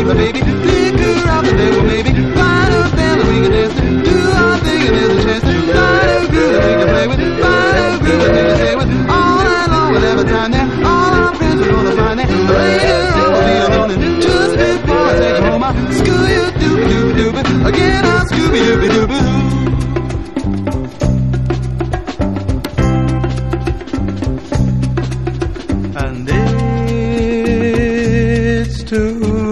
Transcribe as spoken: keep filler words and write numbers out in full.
my baby. Flicker out the devil, maybe. Find a fella we can dance to. Do our thing and there's a chance to find a groove that we can play with. Find a groove that we can stay with. All night long we'll have a time there. All our friends we're gonna find there. Later on we'll be alone and just before I take you home I'll scoo you doop doop doop. Again I'll scooby dooby dooby doo. And it's true.